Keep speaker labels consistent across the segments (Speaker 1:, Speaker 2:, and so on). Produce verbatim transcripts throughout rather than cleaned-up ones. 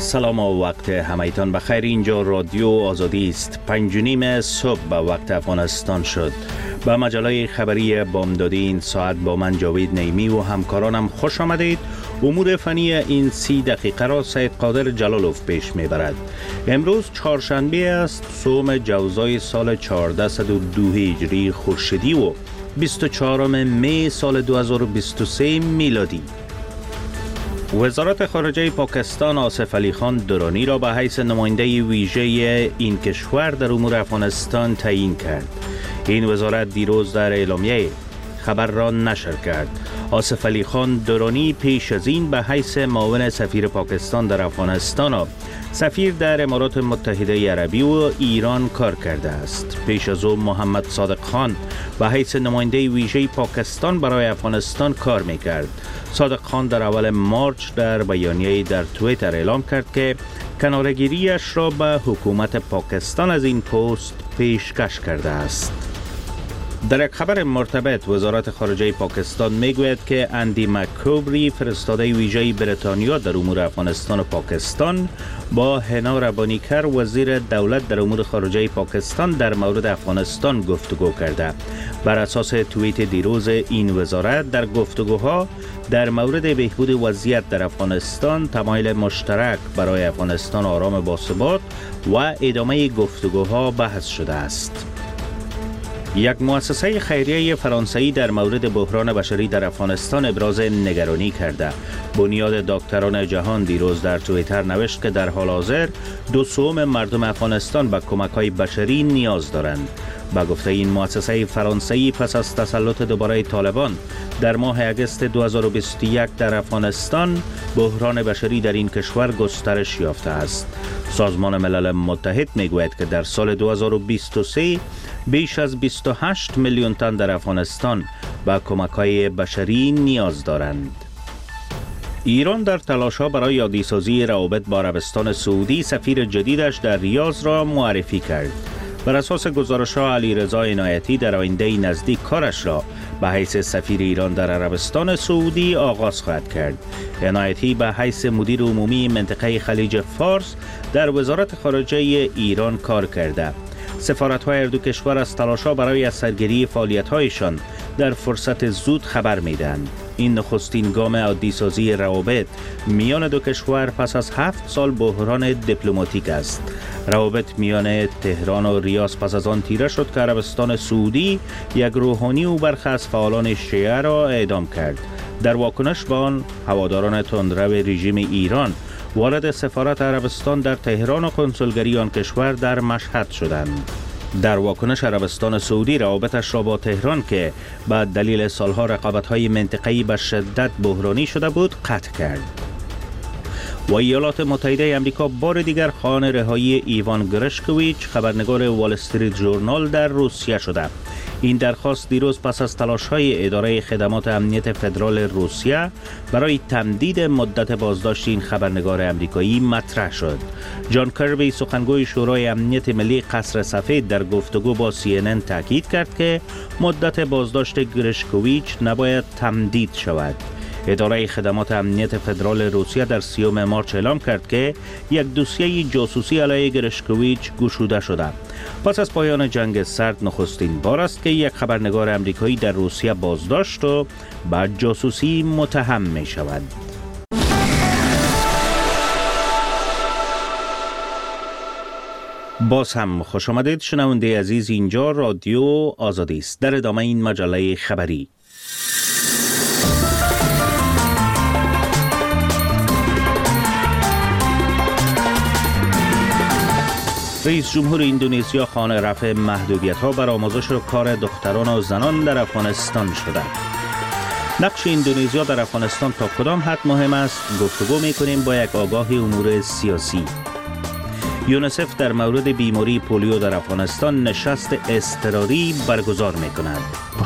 Speaker 1: سلام و وقت همایتان بخیر. اینجا رادیو آزادی است. پنج و نیم صبح به وقت افغانستان شد. به مجله خبری بامدادی این ساعت با من جاوید نیمی و همکارانم خوش آمدید. امور فنی این سی دقیقه را سید قادر جلالوف پیش میبرد. امروز چهارشنبه است، سوم جوزای سال چهارصد و دو هجری خورشیدی و بیست و چهارم می سال دو هزار و بیست و سه میلادی. وزارت خارجه پاکستان آصف علی خان درانی را به حیث نماینده ویژه این کشور در امور افغانستان تعیین کرد. این وزارت دیروز در اعلامیه خبر را نشر کرد. آصف علی خان درانی پیش از این به حیث معاون سفیر پاکستان در افغانستان، سفیر در امارات متحده عربی و ایران کار کرده است. پیش از او محمد صادق خان به حیث نماینده ویژه پاکستان برای افغانستان کار میکرد. صادق خان در اول مارچ در بیانیه‌ای در توییتر اعلام کرد که کناره‌گیری‌اش را به حکومت پاکستان از این پست پیشکش کرده است. در یک خبر مرتبط وزارت خارجه پاکستان میگوید که اندی مک‌کوبری فرستاده ویژه بریتانیا در امور افغانستان و پاکستان با هنا ربانیکر وزیر دولت در امور خارجه پاکستان در مورد افغانستان گفتگو کرده. بر اساس توییت دیروز این وزارت در گفتگوها در مورد بهبود وضعیت در افغانستان تمایل مشترک برای افغانستان آرام باثبات و ادامه گفتگوها بحث شده است. یک مؤسسه خیریه فرانسوی در مورد بحران بشری در افغانستان ابراز نگرانی کرده. بنیاد دکتران جهان دیروز در توییتر نوشت که در حال حاضر دو سوم مردم افغانستان به کمک‌های بشری نیاز دارند. با گفته این مؤسسه فرانسوی پس از تسلط دوباره طالبان در ماه اگست دو هزار و بیست و یک در افغانستان، بحران بشری در این کشور گسترش یافته است. سازمان ملل متحد میگوید که در سال دو هزار و بیست و سه بیش از بیست و هشت میلیون تن در افغانستان به کمک‌های بشری نیاز دارند. ایران در تلاش‌ها برای یادیسازی روابط با عربستان سعودی سفیر جدیدش در ریاض را معرفی کرد. بر اساس گزارش‌ها علیرضا عنایتی در آینده نزدیک کارش را به حیث سفیر ایران در عربستان سعودی آغاز خواهد کرد. عنایتی به حیث مدیر عمومی منطقه خلیج فارس در وزارت خارجه ایران کار کرده. سفارت‌های هر دو کشور از تلاش‌ها برای از سرگیری فعالیت‌هایشان در فرصت زود خبر می‌دهند. این نخستین گام عادی‌سازی روابط میان دو کشور پس از هفت سال بحران دیپلماتیک است. روابط میان تهران و ریاض پس از آن تیره شد که عربستان سعودی یک روحانی و برخی از فعالان شیعه را اعدام کرد. در واکنش به آن هواداران تندرو رژیم ایران وارد سفارت عربستان در تهران و کنسولگری آن کشور در مشهد شدند. در واکنش عربستان سعودی روابطش را با تهران که به دلیل سالها رقابت‌های منطقه‌ای به شدت بحرانی شده بود قطع کرد. و ایالات متحده آمریکا بار دیگر خواهان رهایی ایوان گرشکویچ خبرنگار وال استریت ژورنال در روسیه شده. این درخواست دیروز پس از تلاش‌های اداره خدمات امنیت فدرال روسیه برای تمدید مدت بازداشت این خبرنگار آمریکایی مطرح شد. جان کربی سخنگوی شورای امنیت ملی قصر سفید در گفتگو با سی ان ان تاکید کرد که مدت بازداشت گرشکویچ نباید تمدید شود. اداره خدمات امنیت فدرال روسیه در سیوم مارچ اعلام کرد که یک دوسیه جاسوسی علیه گرشکویچ گشوده شده. پس از پایان جنگ سرد نخستین بار است که یک خبرنگار امریکایی در روسیه بازداشت و به جاسوسی متهم می شود. باز هم خوش آمدید شنونده عزیز. اینجا رادیو آزادی است. در ادامه این مجله خبری رئیس جمهور اندونزیا خواهان رفع محدودیت‌ها بر آموزش و کار دختران و زنان در افغانستان شده. نقش اندونزیا در افغانستان تا کدام حد مهم است؟ گفتگو می‌کنیم با یک آگاه امور سیاسی. یونیسف در مورد بیماری پولیو در افغانستان نشست اضطراری برگزار می‌کند.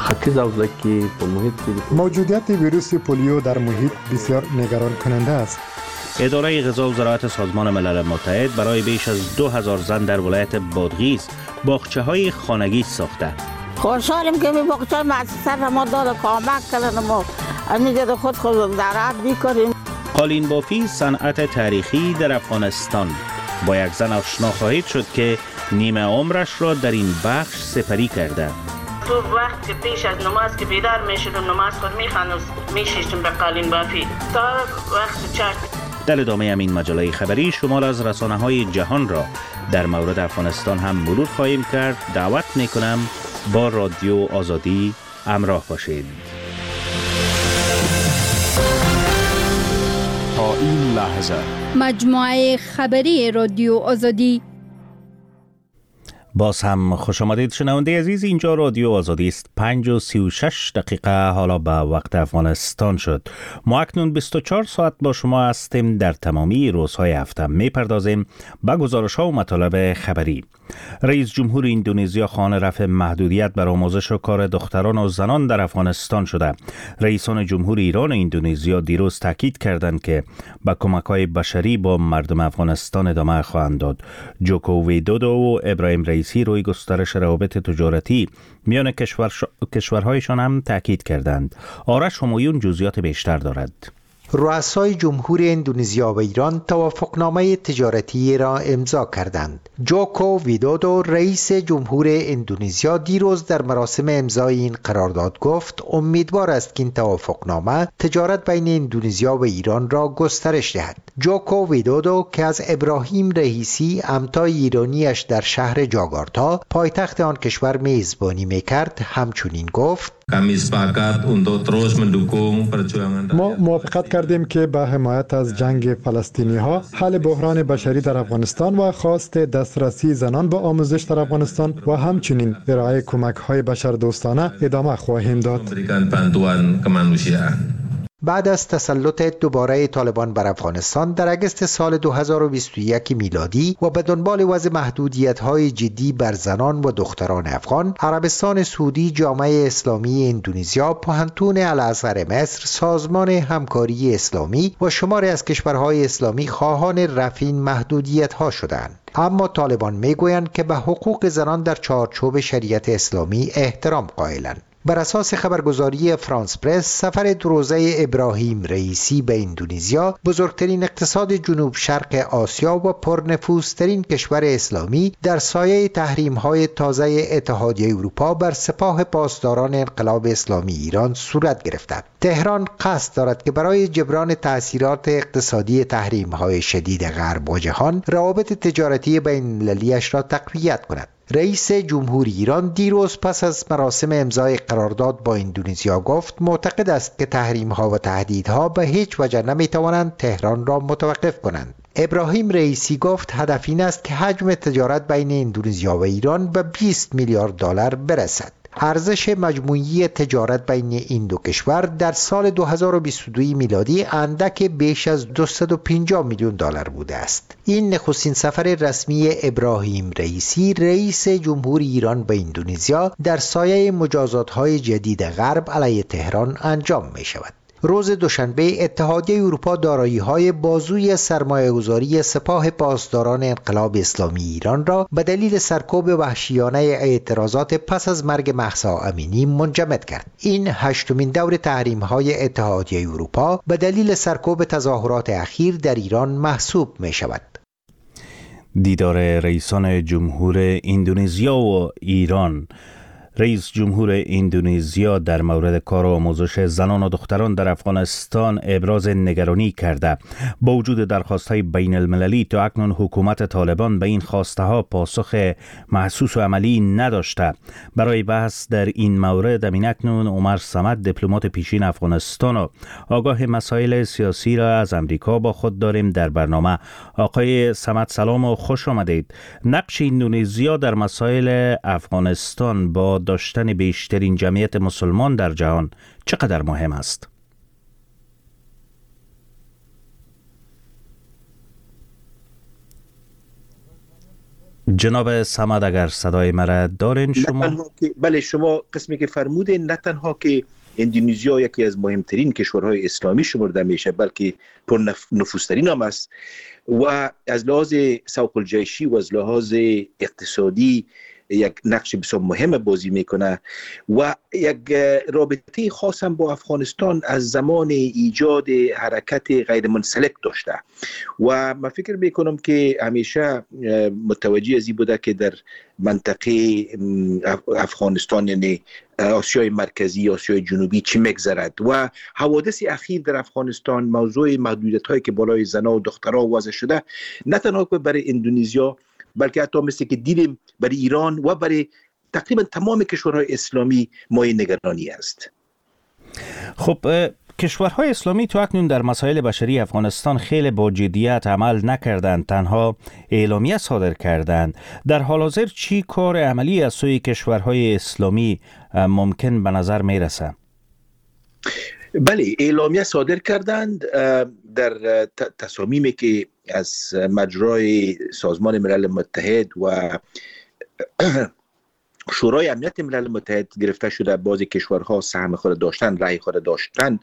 Speaker 2: موجودیت ویروس پولیو در محیط بسیار نگران کننده است.
Speaker 1: اداره غذا و زراعت سازمان ملل متحد برای بیش از دو هزار زن در ولایت بادغیس باغچه‌های خانگی ساخته.
Speaker 3: خوشحالیم که به باغچه مؤسسه ما داد کمک کردن ما. امیدوارم خود خود زراعت بکنیم.
Speaker 1: قالین بافی صنعت تاریخی در افغانستان. با یک زن آشنا خواهید شد که نیمه عمرش را در این بخش سپری کرده.
Speaker 3: تو وقت که پیش از نماز که بیدار میشدم نماز خود میخواندم میشیشتم به قالین بافی تا وقت چرت.
Speaker 1: در ادامه این مجله خبری شمال از رسانه‌های جهان را در مورد افغانستان هم مرور خواهیم کرد. دعوت میکنم با رادیو آزادی همراه باشید.
Speaker 4: تا این لحظه
Speaker 5: مجموعه خبری رادیو آزادی.
Speaker 1: باز هم خوش آمدید شنونده عزیز. اینجا رادیو آزادی است. پنج و سی و شش دقیقه حالا به وقت افغانستان شد. ما اکنون بیست و چهار ساعت با شما هستیم. در تمامی روزهای هفته می پردازیم به گزارش ها و مطالب خبری. رئیس جمهور اندونزیا خواهان رفع محدودیت بر آموزش و کار دختران و زنان در افغانستان شده. رئیسان جمهور ایران و اندونزیا دیروز تاکید کردند که به کمک‌های بشری با مردم افغانستان ادامه خواهند داد. جوکو ویدودو و ابراهیم رئیسی روی گسترش روابط تجارتی میان کشور ش... کشورهایشان هم تاکید کردند. آرش همایون جزئیات بیشتر دارد.
Speaker 6: رؤسای جمهور اندونزیا و ایران توافقنامه تجارتی را امضا کردند. جوکو ویدودو رئیس جمهور اندونزیا دیروز در مراسم امضای این قرارداد گفت امیدوار است که این توافقنامه تجارت بین اندونزیا و ایران را گسترش دهد. جوکو ویدودو که از ابراهیم رئیسی همتای ایرانیش در شهر جاکارتا پایتخت آن کشور میزبانی میکرد همچنین گفت
Speaker 2: ما موافقت کردیم که به حمایت از جنگ فلسطینی ها، حل بحران بشری در افغانستان و خواست دسترسی زنان به آموزش در افغانستان و همچنین ارائه کمک های بشردوستانه ادامه خواهیم داد.
Speaker 6: بعد از تسلط دوباره طالبان بر افغانستان در اگست سال دو هزار و بیست و یک میلادی و به دنبال وضع محدودیت‌های جدی بر زنان و دختران افغان، عربستان سعودی، جامعه اسلامی اندونزیا، پوهنتون الازهر مصر، سازمان همکاری اسلامی و شماری از کشورهای اسلامی خواهان رفع این محدودیت‌ها شدند. اما طالبان میگویند که به حقوق زنان در چارچوب شریعت اسلامی احترام قائلند. بر اساس خبرگزاری فرانس پرس، سفر دو روزه ابراهیم رئیسی به اندونزیا، بزرگترین اقتصاد جنوب شرق آسیا و پرنفوذترین کشور اسلامی، در سایه تحریم‌های تازه اتحادیه اروپا بر سپاه پاسداران انقلاب اسلامی ایران صورت گرفته. تهران قصد دارد که برای جبران تأثیرات اقتصادی تحریم‌های شدید غرب و جهان، روابط تجارتی بین‌المللی‌اش را تقویت کند. رئیس جمهور ایران دیروز پس از مراسم امضای قرارداد با اندونزیا گفت معتقد است که تحریم‌ها و تهدیدها به هیچ وجه نمی‌توانند تهران را متوقف کنند. ابراهیم رئیسی گفت هدف این است که حجم تجارت بین اندونزیا و ایران به بیست میلیارد دلار برسد. ارزش مجموعی تجارت بین این دو کشور در سال دو هزار و بیست و دو میلادی اندک بیش از دویست و پنجاه میلیون دلار بوده است. این نخستین سفر رسمی ابراهیم رئیسی رئیس جمهور ایران به اندونزیا در سایه مجازات‌های جدید غرب علیه تهران انجام می شود. روز دوشنبه اتحادیه اروپا دارایی‌های بازوی سرمایه‌گذاری سپاه پاسداران انقلاب اسلامی ایران را به دلیل سرکوب وحشیانه اعتراضات پس از مرگ مهسا امینی منجمد کرد. این هشتمین دور تحریم‌های اتحادیه اروپا به دلیل سرکوب تظاهرات اخیر در ایران محسوب می‌شود.
Speaker 1: دیدار رئیسان جمهور اندونزیا و ایران. رئیس جمهور اندونزیا در مورد کار و آموزش زنان و دختران در افغانستان ابراز نگرانی کرده. با وجود درخواست‌های بین المللی تا اکنون حکومت طالبان به این خواسته‌ها پاسخ محسوس و عملی نداشته. برای بحث در این مورد امین اکنون عمر صمد دیپلمات پیشین افغانستان و آگاه مسائل سیاسی را از امریکا با خود داریم در برنامه. آقای صمد سلام و خوش آمدید. نقش اندونزیا در مسائل افغانستان با داشتن بیشترین جمعیت مسلمان در جهان چقدر مهم است؟ جناب صمد اگر صدای مرا دارین شما؟
Speaker 7: بله، شما قسمی که فرمودین نه تنها که اندونزیا یکی از مهمترین کشورهای اسلامی شمرده میشه بلکه پر نفوذترین هم است و از لحاظ سوق الجیشی و از لحاظ اقتصادی یک نقش بسیار مهم بازی میکنه و یک رابطه خاص هم با افغانستان از زمان ایجاد حرکت غیر منسلک داشته و من فکر میکنم که همیشه متوجه ازی بوده که در منطقه افغانستان یعنی آسیای مرکزی، آسیای جنوبی چی میگذرد و حوادث اخیر در افغانستان، موضوع محدودیت هایی که بالای زنها و دخترها وضع شده، نه تنها برای اندونزیا بلکه حتی مثل که دیدیم برای ایران و برای تقریبا تمام کشورهای اسلامی مایه نگرانی است.
Speaker 1: خب کشورهای اسلامی تو اکنون در مسائل بشری افغانستان خیلی با جدیت عمل نکردند، تنها اعلامیه صادر کردند. در حال حاضر چی کار عملی از سوی کشورهای اسلامی ممکن به نظر میرسه؟
Speaker 7: بله، اعلامیه صادر کردند در تصامیمی که از مجرای سازمان ملل متحد و شورای امنیت ملل متحد گرفته شده. بعضی کشورها سهم خود داشتن، رأی خود داشتن.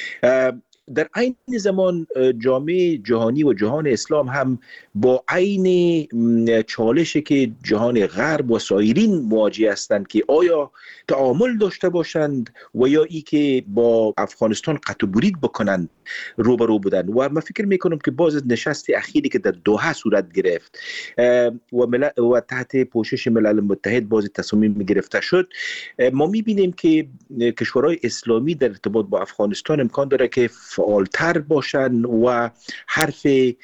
Speaker 7: در عین زمان جامعه جهانی و جهان اسلام هم با عین چالشی که جهان غرب و سایرین مواجه هستند که آیا تعامل داشته باشند و یا ای که با افغانستان قطع و برید بکنند روبرو بودن. و من فکر میکنم که باز از نشست اخیری که در دوحه صورت گرفت و, مل... و تحت پوشش ملل متحد باز تصمیم گرفته شد، ما میبینیم که کشورهای اسلامی در ارتباط با افغانستان امکان داره که فعالتر باشن و حرف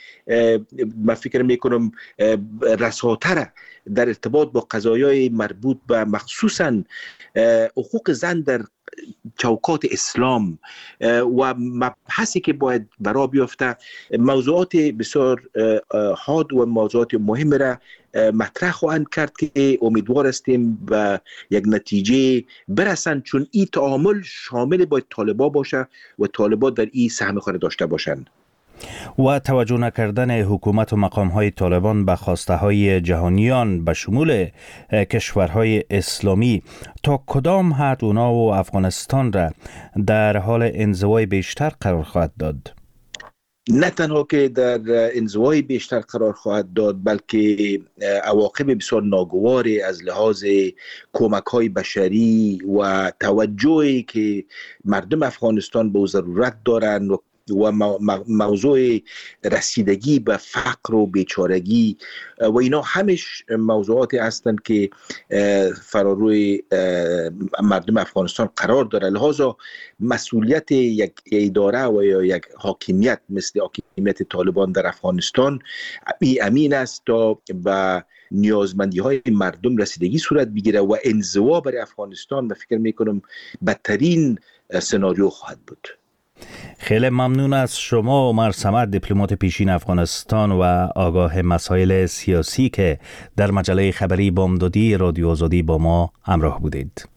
Speaker 7: من فکر میکنم رساتر در ارتباط با قضایای مربوط به مخصوصا حقوق زن در چوکات اسلام و مبحثی که باید برا بیافته، موضوعات بسیار حاد و موضوعات مهم را مطرح خواهند کرد که امیدوار هستیم به یک نتیجه برسند، چون این تعامل شامل باید طالبا باشه و طالبا در این سهم خود داشته باشند.
Speaker 1: و توجه نکردن حکومت و مقام‌های طالبان به خواسته‌های جهانیان به شمول کشورهای اسلامی تا کدام حد اونا و افغانستان را در حال انزوای بیشتر قرار خواهد داد؟
Speaker 7: نه تنها که در انزوای بیشتر قرار خواهد داد، بلکه عواقب بسیار ناگواری از لحاظ کمک‌های بشری و توجهی که مردم افغانستان به ضرورت دارند و و موضوع رسیدگی به فقر و بیچارگی و اینا همش موضوعاتی هستند که فراروی مردم افغانستان قرار داره. لحاظا مسئولیت یک اداره و یا یک حاکمیت مثل حاکمیت طالبان در افغانستان امین است تا به نیازمندی های مردم رسیدگی صورت بگیره و انزوا برای افغانستان من فکر میکنم بدترین سناریو خواهد بود.
Speaker 1: خیلی ممنون از شما عمر صمد، دیپلمات پیشین افغانستان و آگاه مسائل سیاسی که در مجله خبری بامدادی رادیو آزادی با ما همراه بودید.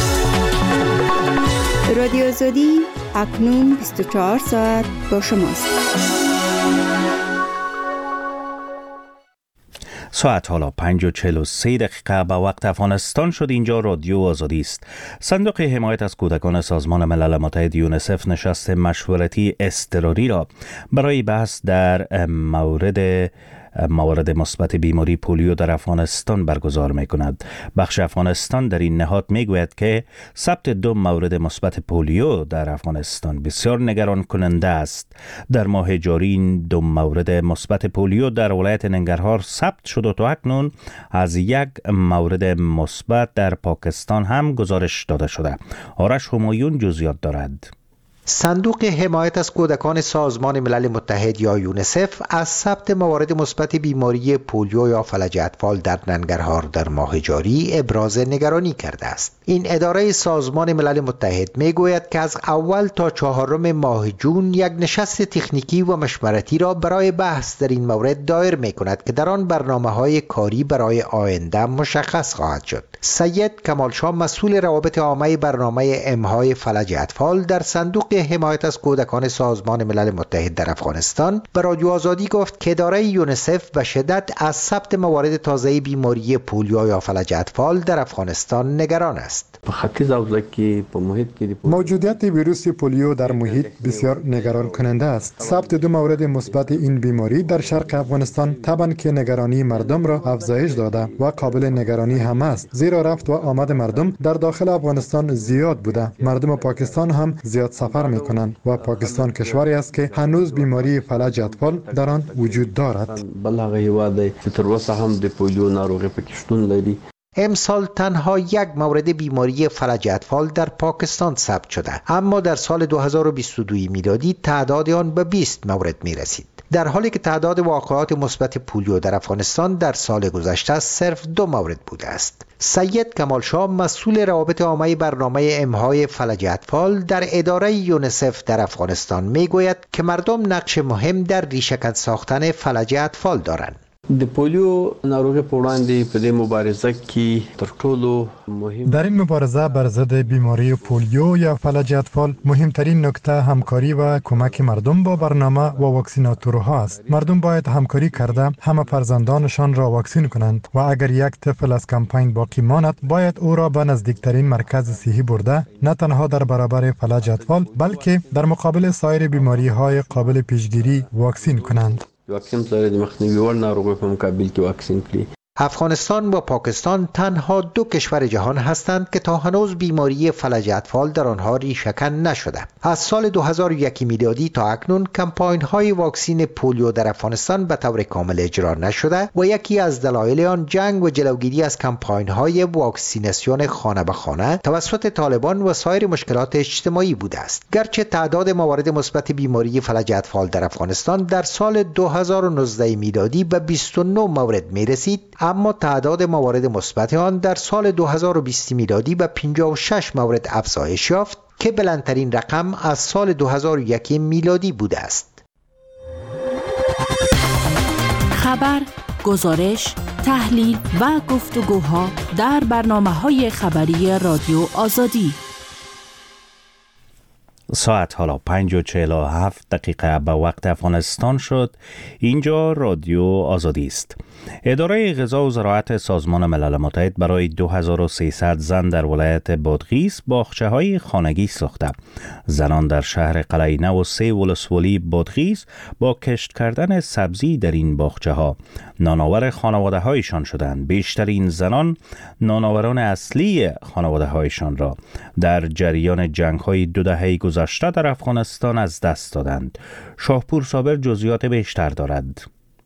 Speaker 5: رادیو آزادی اکنون بیست و چهار ساعت با شماست.
Speaker 1: ساعت حالا پنج و چهل و سه دقیقه به وقت افغانستان شد. اینجا رادیو آزادی است. صندوق حمایت از کودکان سازمان ملل متحد یونیسف نشست مشورتی اضطراری را برای بحث در مورد موارد مثبت بیماری پولیو در افغانستان برگزار می کند. بخش افغانستان در این نهاد می گوید که ثبت دو مورد مثبت پولیو در افغانستان بسیار نگران کننده است. در ماه جاری این دو مورد مثبت پولیو در ولایت ننگرهار ثبت شد و تا اکنون از یک مورد مثبت در پاکستان هم گزارش داده شده. آرش همایون جزئیات دارد.
Speaker 6: صندوق حمایت از کودکان سازمان ملل متحد یا یونیسف از ثبت موارد مثبت بیماری پولیو یا فلج اطفال در ننگرهار در ماه جاری ابراز نگرانی کرده است. این اداره سازمان ملل متحد میگوید که از اول تا چهارم ماه جون یک نشست تکنیکی و مشورتی را برای بحث در این مورد دایر می کند که در آن برنامه‌های کاری برای آینده مشخص خواهد شد. سید کمال شاه مسئول روابط عامه برنامه امهای فلج اطفال در صندوق به حمایت از کودکان سازمان ملل متحد در افغانستان به رادیو آزادی گفت که اداره یونیسف به شدت از ثبت موارد تازه بیماری پولیو یا فلج اطفال در افغانستان نگران است.
Speaker 2: موجودیت ویروس پولیو در محیط بسیار نگران کننده است. ثبت دو مورد مثبت این بیماری در شرق افغانستان طبعاً که نگرانی مردم را افزایش داده و قابل نگرانی هم است، زیرا رفت و آمد مردم در داخل افغانستان زیاد بوده. مردم پاکستان هم زیاد سفر می کنند و پاکستان کشوری است که هنوز بیماری فلج اطفال در آن وجود دارد.
Speaker 6: امسال تنها یک مورد بیماری فلج اطفال در پاکستان ثبت شده، اما در سال دو هزار و بیست و دو میلادی تعداد آن به بیست مورد می رسید، در حالی که تعداد واقعات مثبت پولیو در افغانستان در سال گذشته صرف دو مورد بوده است. سید کمال شاه مسئول روابط عامه برنامه امهای فلج اطفال در اداره یونیسف در افغانستان می گوید که مردم نقش مهم در ریشه‌کن ساختن فلج اطفال دارند.
Speaker 4: د پولیو ناروغي په وړاندې په دې مبارزه کې تر ټولو مهم
Speaker 2: در این مبارزه بر ضد بیماری پولیو یا فلج اطفال مهمترین نکته همکاری و کمک مردم با برنامه و واکسیناتورها است. مردم باید همکاری کرده همه فرزندانشان را واکسین کنند و اگر یک طفل از کمپین باقی ماند باید او را به نزدیکترین مرکز صحی برده، نه تنها در برابر فلج اطفال بلکه در مقابل سایر بیماری های قابل پیشگیری واکسین کنند.
Speaker 4: واکسین سره د مخنیوي وړ ناروغیو په مقابل کې واکسین کړي.
Speaker 6: افغانستان و پاکستان تنها دو کشور جهان هستند که تا هنوز بیماری فلج اطفال در آنها ریشه‌کن نشده. از سال دو هزار و یک میلادی تا اکنون کمپاین های واکسین پولیو در افغانستان به طور کامل اجرا نشده و یکی از دلایل آن جنگ و جلوگیری از کمپاین های واکسیناسیون خانه به خانه توسط طالبان و سایر مشکلات اجتماعی بوده است. گرچه تعداد موارد مثبت بیماری فلج اطفال در افغانستان در سال دو هزار و نوزده میلادی به بیست و نه مورد می رسید، اما تعداد موارد مثبت آن در سال دو هزار و بیست میلادی به پنجاه و شش مورد افزایش یافت که بلندترین رقم از سال دو هزار و یک میلادی بوده است.
Speaker 8: خبر، گزارش، تحلیل و گفتگوها در برنامه‌های خبری رادیو آزادی.
Speaker 1: ساعت حالا پنج و چهل و هفت دقیقه به وقت افغانستان شد. اینجا رادیو آزادی است. اداره غذا و زراعت سازمان ملل متحد برای دو هزار و سیصد زن در ولایت بادغیس باغچه‌های خانگی ساخته. زنان در شهر قلعه نو و سه ولسوالی بادغیس با کشت کردن سبزی در این باغچه‌ها نانآور خانواده‌هایشان شدند. بیشترین زنان نانآوران اصلی خانواده‌هایشان را در جریان جنگ‌های دو دهه گذشته در افغانستان از دست دادند. شاهپور صابر جزئیات بیشتر دارد.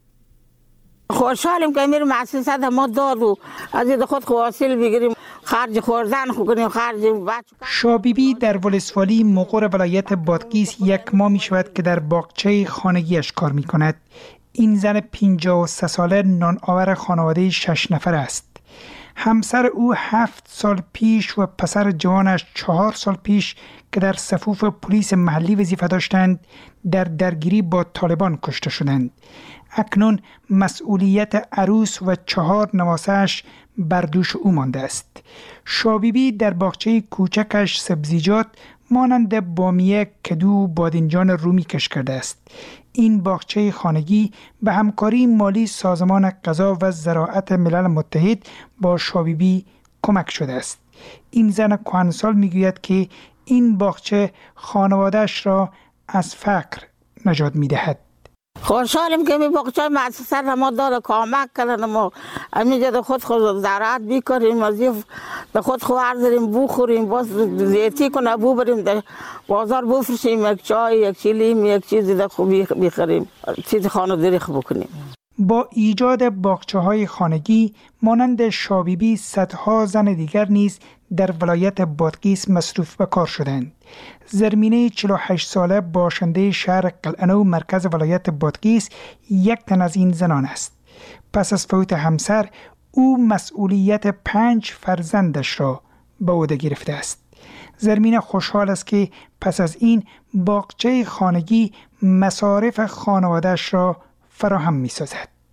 Speaker 3: خوشحالیم که میریم مؤسسات ما داد و از این خود حاصل بگیریم، خرج خوردن کنیم، خرج بچه.
Speaker 9: شابیبی در ولسوالی مقر ولایت بادغیس یک ماه می شود که در باغچه خانگیش کار می کند. این زن پنجاه و سه ساله نانآور خانواده شش نفر است. همسر او هفت سال پیش و پسر جوانش چهار سال پیش که در صفوف پلیس محلی وظیفه داشتند در درگیری با طالبان کشته شدند. اکنون مسئولیت عروس و چهار نواسه‌اش بر دوش او مانده است. شابیبی در باغچه کوچکش سبزیجات مانند بامیه، کدو و بادنجان رومی کشت کرده است. این باغچه خانگی به همکاری مالی سازمان غذا و زراعت ملل متحد با شابیبی کمک شده است. این زن کهنسال میگوید که این باغچه خانواده‌اش را از فقر نجات میدهد.
Speaker 3: خوشحالیم که می باغچه مؤسسات ما داره کمک کردن، ما همینجا خود خود زراعت بیکاریم، از به خود خورد داریم بخوریم، باز زیتی کنه بو بریم در بازار بفروشیم، یک چای، یک چیلیم، یک چیزی در خوبی بخریم، چیز خانه‌داری خوب کنیم.
Speaker 9: با ایجاد باغچه‌های خانگی مانند شابیبی صدها زن دیگر نیز در ولایت بادغیس مصروف به کار شدند. زرمینه چهل و هشت ساله باشنده شهر قلعه نو مرکز ولایت بادغیس یک تن از این زنان است. پس از فوت همسر او مسئولیت پنج فرزندش را به عهده گرفته است. زرمینه خوشحال است که پس از این باغچه خانگی مصارف خانواده‌اش را فراهم می سازد.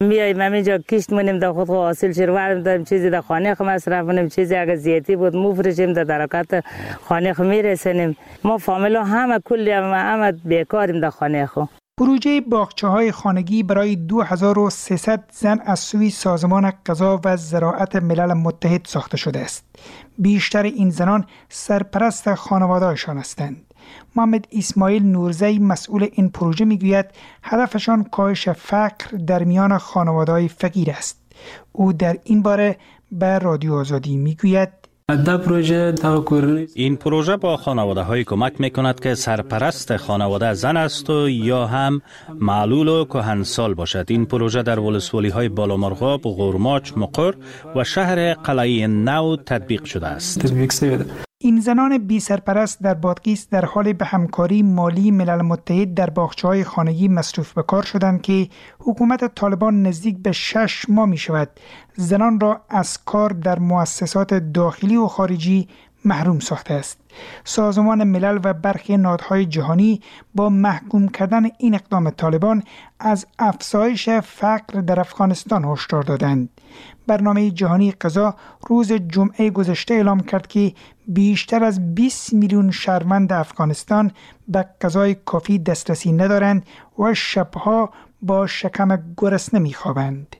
Speaker 10: میایم همینجا کشت منیم در خود حاصل شروارم داریم چیزی در خانه خود مصرف کنیم، چیزی اگر زیادی بود مفرشیم در درکات خانه خود میرسنیم. ما فامیلا همه کلی همه, همه بیکاریم در خانه خود.
Speaker 9: پروژه باغچه‌های خانگی برای دو هزار و سیصد زن از سوی سازمان غذا و زراعت ملل متحد ساخته شده است. بیشتر این زنان سرپرست خانواده‌شان هستند. محمد اسماعیل نورزی مسئول این پروژه میگوید هدفشان کاهش فقر در میان خانواده‌های فقیر است. او در این باره به رادیو آزادی میگوید
Speaker 1: این پروژه با خانواده های کمک می کند که سرپرست خانواده زن است و یا هم معلول و کهنسال باشد. این پروژه در ولسوالی های بالامرغاب، غورماچ، مقر و شهر قلعه نو تطبیق شده است.
Speaker 9: این زنان بی سرپرست در بادغیس در حال به همکاری مالی ملل متحد در باغچه‌های خانگی مصروف به کار شدند که حکومت طالبان نزدیک به شش ماه می شود زنان را از کار در مؤسسات داخلی و خارجی محروم ساخته است. سازمان ملل و برخی نهادهای جهانی با محکوم کردن این اقدام طالبان از افزایش فقر در افغانستان هشدار دادند. برنامه جهانی غذا روز جمعه گذشته اعلام کرد که بیشتر از بیست میلیون شهروند افغانستان به غذای کافی دسترسی ندارند و شبها با شکم گرسنه می‌خوابند.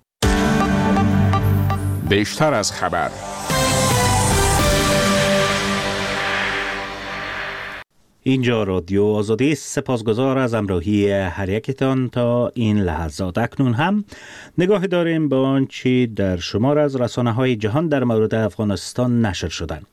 Speaker 11: بیشتر از خبر.
Speaker 1: اینجا رادیو آزادی است. سپاسگزار از همراهی هر یکتان تا این لحظات. اکنون هم نگاه داریم به آنچه در شمار از رسانه‌های جهان در مورد افغانستان نشر شدند.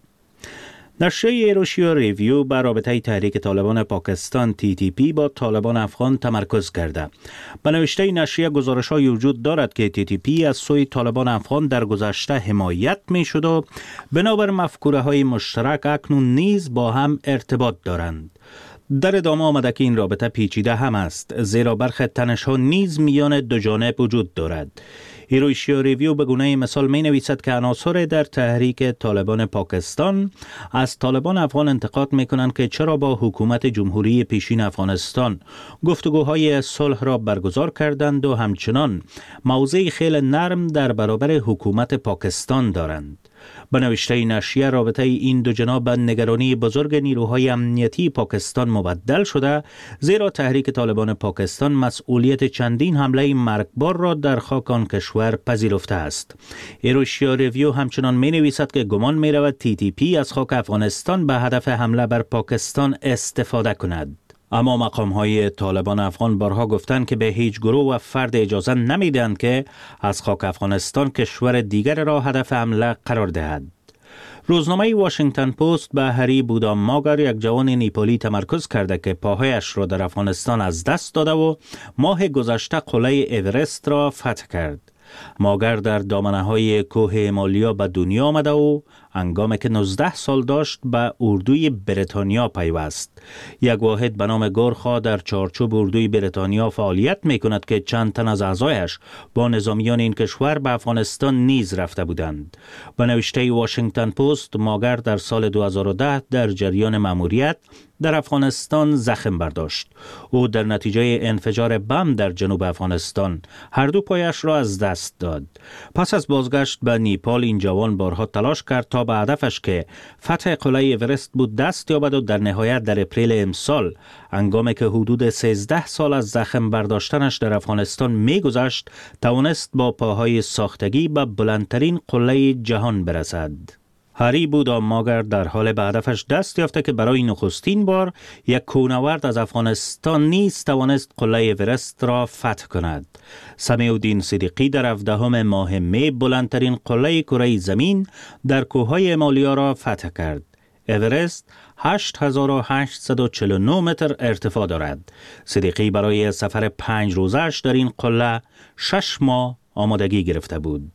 Speaker 1: نشریه ایروشیا ریویو بر رابطه تحریک طالبان پاکستان تی تی پی با طالبان افغان تمرکز کرده. به نوشته نشریه گزارش‌های وجود دارد که تی تی پی از سوی طالبان افغان در گذشته حمایت می‌شد و بنابر مفکوره‌های مشترک اکنون نیز با هم ارتباط دارند. در ادامه آمده که این رابطه پیچیده هم است، زیرا برخی تنش‌ها نیز میان دو جانب وجود دارد. ایروشیا ریویو به گونه مثال می نویسد که عناصر در تحریک طالبان پاکستان از طالبان افغان انتقاد می کنند که چرا با حکومت جمهوری پیشین افغانستان گفتگوهای صلح را برگزار کردند و همچنان موضع خیلی نرم در برابر حکومت پاکستان دارند. به نوشته نشریه رابطه این دو جناح به نگرانی بزرگ نیروهای امنیتی پاکستان مبدل شده، زیرا تحریک طالبان پاکستان مسئولیت چندین حمله مرگبار را در خاک آن کشور پذیرفته است. ایروشیا ریویو همچنان می نویسد که گمان می رود تی تی پی از خاک افغانستان به هدف حمله بر پاکستان استفاده کند. اما مقام‌های طالبان افغان بارها گفتند که به هیچ گروه و فرد اجازه نمیدهند که از خاک افغانستان کشور دیگر را هدف حمله قرار دهد. روزنامه واشنگتن پست به هری بودام ماگر، یک جوان نیپالی، تمرکز کرده که پاهایش را در افغانستان از دست داده و ماه گذشته قله اورست را فتح کرد. ماگر در دامنه‌های کوه هیمالیا به دنیا آمده و هنگامی که نوزده سال داشت به اردوی بریتانیا پیوست. یک واحد به نام گورخا در چارچوب اردوی بریتانیا فعالیت می کند که چند تن از اعضایش با نظامیان این کشور به افغانستان نیز رفته بودند. به نوشته واشنگتن پست، ماگر در سال دو هزار و ده در جریان مأموریت در افغانستان زخم برداشت. او در نتیجه انفجار بم در جنوب افغانستان هر دو پایش را از دست داد. پس از بازگشت به نیپال، این جوان بارها تلاش کرد تا به هدفش که فتح قله اورست بود دست یابد و در نهایت در اپریل امسال، هنگامی که حدود سیزده سال از زخم برداشتنش در افغانستان می‌گذشت، توانست با پاهای ساختگی به بلندترین قله جهان برسد. هری بودام ماگر در حال به هدفش دست یافته که برای نخستین بار یک کوهنورد از افغانستان نیز توانست قله اورست را فتح کند. سمیع الدین صدیقی در هفدهم ماه می بلندترین قله کره زمین در کوههای هیمالیا را فتح کرد. اورست هشت هزار و هشتصد و چهل و نه متر ارتفاع دارد. صدیقی برای سفر پنج روزش در این قله شش ماه آمادگی گرفته بود.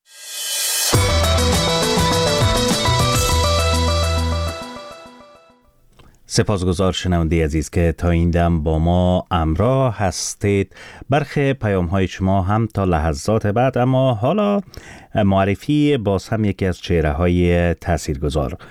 Speaker 1: سپاسگزار شنونده عزیز که تا این دم با ما همراه هستید. برخی پیام های شما هم تا لحظات بعد، اما حالا معرفی باز هم یکی از چهره های تاثیرگذار.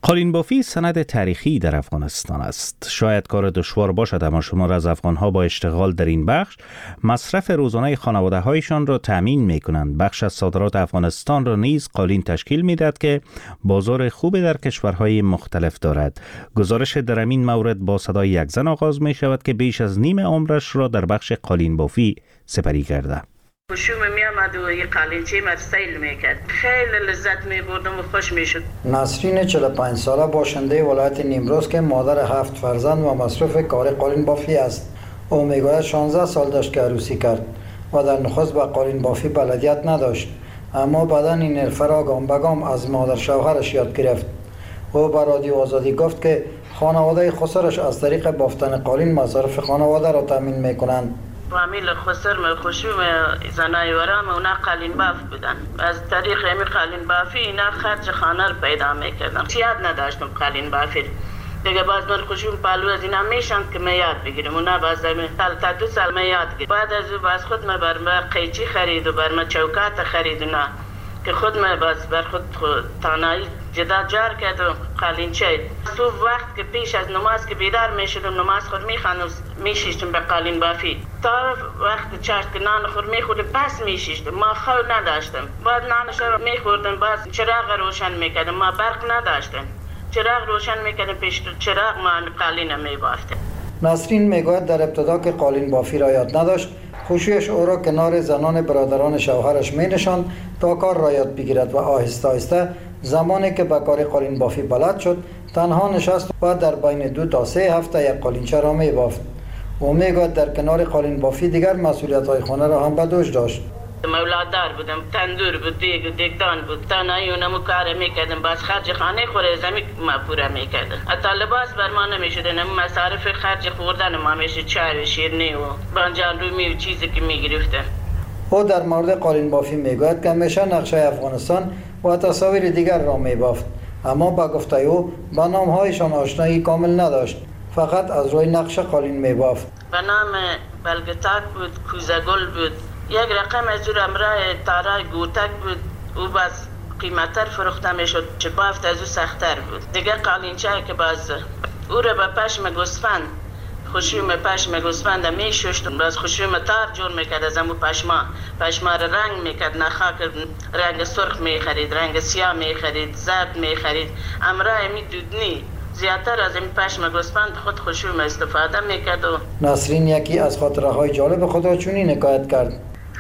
Speaker 1: قالین بافی سند تاریخی در افغانستان است. شاید کار دشوار باشد، اما شمار از افغانها با اشتغال در این بخش مصرف روزانه خانواده هایشان را تامین می کنند. بخش از صادرات افغانستان را نیز قالین تشکیل می دهد که بازار خوبی در کشورهای مختلف دارد. گزارش در این مورد با صدای یک زن آغاز می شود که بیش از نیم عمرش را در بخش قالین بافی سپری کرده.
Speaker 11: خوشم می آمد و یه قالینچه مر سیل میکرد. خیلی لذت می بردم و خوش می شد.
Speaker 12: نسرین چهل و پنج ساله باشنده ولایت نیمروز که مادر هفت فرزند و مصروف کار قالین بافی است. او میگوید شانزده سال داشت که عروسی کرد و در نخست با قالین بافی بلدیت نداشت، اما بعدا این حرفه را گام به گام از مادر شوهرش یاد گرفت. او به رادیو آزادی گفت که خانواده خسرش از طریق بافتن قالین مصارف خانواده را تامین میکنند.
Speaker 11: فامیل خسر و خشوم زنای ورام اونا قالین باف بودن. از طریق امی قالین بافی اینا خرج خانه رو پیدا میکردم. یاد نداشتم قالین بافی. دیگه باز من خشوم پالو از اینا میشند که من یاد بگیرم. اونا باز سال تا دو سال من یاد گرفتم. بعد از او باز خود من بر من قیچی خرید و بر من چوکات خرید اونا که خود من باز بر خود تانایی جدا جار کرد و قالینچه. صبح وقت که پیش از نماز که بیدار میشدم نماز خود میخواندم میشیشتم به قالین بافی تا وقت چاشت که نان خود میخوردم پس میشیشتم. ما خو نداشتم. بعد نانش رو میخوردم باز چراغ روشن میکردم. ما برق نداشتم. چراغ روشن میکردم پیش چراغ ما قالین میبافتم.
Speaker 12: نسرین میگوید در ابتدا که قالین بافی را یاد نداشت، خوشیش او را کنار زنان برادران شوهرش می نشاند تا کار را یاد بگیرد و آهسته آهسته زمانی که به کار قالین بافی بلد شد تنها نشست و در بین دو تا سه هفته یک قالینچه را می بافت. او میگوید در کنار قالین بافی دیگر مسئولیت های خانه را هم به دوش داشت.
Speaker 11: مولاددار بودم، تندور بود، دیگ دیگدان بود، تنهایی اونمو کار میکردم، باز خرج خانه خوره زمی ما پورا میکردم. حتی لباس بر ما نمیشدن، مصارف خرج خوردن ما میشه، چای و شیرینی و بانجان رومی و چیزی که میگرفتم.
Speaker 12: او در مورد قالین بافی میگوید که همیشه نقشه افغانستان و تصاویر دیگر را میبافت، اما با گفته او با نامهایشان آشنایی کامل نداشت، فقط از روی نقشه قالین میبافت.
Speaker 11: به نام بلگتاک بود، کوزگل بود، یک رقم از او امراه تارای گوتک بود. او باز قیمتر فروخته میشد، چه بافت از او سختر بود. دیگه قالینچه که باز او را به پشم گوسفند، خشوم پشم گوسفند میشوشت، باز خشوم تار جور میکرد از امو پشما پشما را رنگ میکرد، نخاک رنگ سرخ میخرید، رنگ سیاه میخرید، زرد میخرید. امراه می دودنی زیادتر از این پشم گوسفند خود خشوم استفاده میکرد. و
Speaker 12: نسرین یکی از خاطره های جالب خود را چنین حکایت کرد.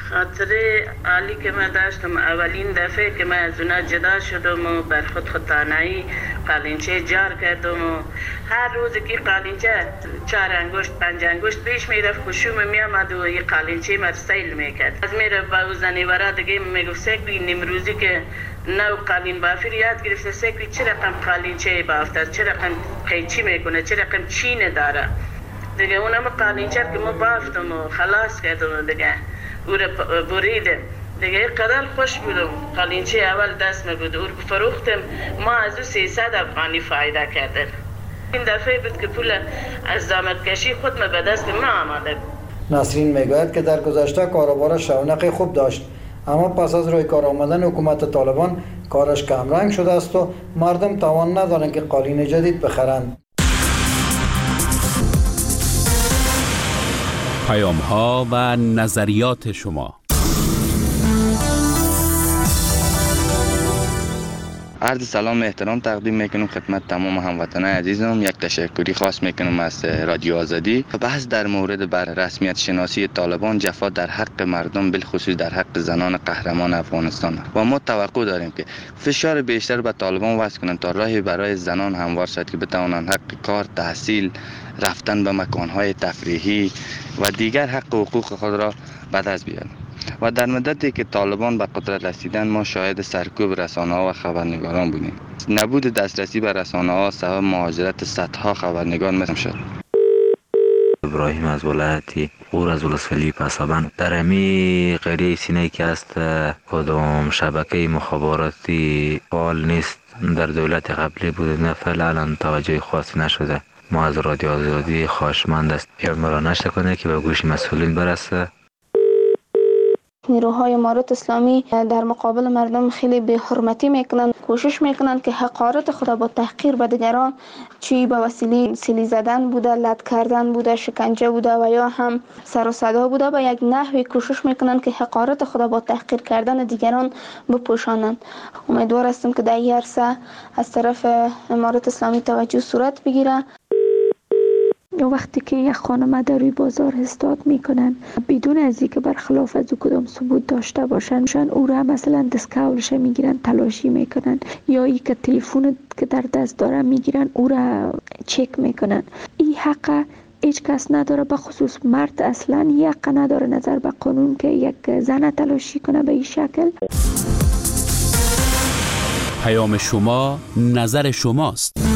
Speaker 11: خاطره عالی که من داشتم اولین دفعه که من از اونا جدا شدم و بر خود خطانایی قالینچه جار کردم و هر روز که قالینچه چهار انگشت پنج انگشت پیش میرفت خشوم میامد و یه قالینچه مر سیل میکرد. از میرفت با او زنیواره دیگه میگفت سکوی نیمروزی که نو قالین بافی رو یاد گرفته، سکوی چه رقم قالینچه بافته، چه رقم قیچی میکنه، چه رقم چینه داره. دیگه اونم قالینچه که ما بافتم و خلاص کردم دیگه او را بریدم. دیگه قدر خوش بودم. قالینچه اول دست میگود او رو فروختم، ما از او سیصد افغانی فایده کردم. این دفعه بود که پول از زحمت کشی خود ما به دست ما آمده.
Speaker 12: نسرین میگوید که در گذشته کاروبارش رونق خوب داشت، اما پس از روی کار آمدن حکومت طالبان کارش کمرنگ شده است و مردم توان ندارند که قالین جدید بخرند.
Speaker 13: پیام ها و نظریات شما.
Speaker 14: عرض سلام و احترام تقدیم میکنم خدمت تمام هموطنان عزیزم. یک تشکری خاص میکنم از رادیو آزادی. بحث در مورد بر رسمیت شناسی طالبان، جفا در حق مردم، بالخصوص در حق زنان قهرمان افغانستان و ما توقع داریم که فشار بیشتر به طالبان وضع کنند تا راهی برای زنان هموار شد که بتوانند حق کار، تحصیل، رفتن به مکانهای تفریحی و دیگر حق و حقوق خود را به دست بیارند. و در مدتی که طالبان به قدرت رسیدن ما شاهد سرکوب رسانه‌ها و خبرنگاران بودیم. نبود دسترسی به رسانه‌ها سبب مهاجرت صدها خبرنگار مثل شد.
Speaker 15: ابراهیم از ولایتی غور از ولسوالی پسابند. در امی قریه سینه که است کدام شبکه مخابراتی فعال نیست، در دولت قبلی بود، نه فعلا توجه خاصی نشده. ما از رادیو آزادی خواهشمند است پیام را نشر کنه که به گوش مسئولین برسه.
Speaker 16: نیروهای امارت اسلامی در مقابل مردم خیلی بی حرمتی میکنن، کوشش میکنن که حقارت خود با تحقیر به دیگران، چی به وسیله سیلی زدن بوده، لط کردن بوده، شکنجه بوده و یا هم سر و صدا بوده، به یک نحوی کوشش میکنن که حقارت خود با تحقیر کردن دیگران بپوشانند. امیدوار هستم که در این عرصه از طرف امارت اسلامی توجه صورت بگیره.
Speaker 17: وقتی که یک خانم در روی بازار استاد میکنن بدون از اینکه برخلاف از او کدام ثبوت داشته باشن، او را مثلا دستکولش میگیرن، تلاشی میکنن، یا ای که تلفن که در دست داره میگیرن او را چک میکنن. این حق هیچ کس نداره، به خصوص مرد اصلا یک حق نداره نظر به قانون که یک زن تلاشی کنه به این شکل.
Speaker 13: پیام شما نظر شماست.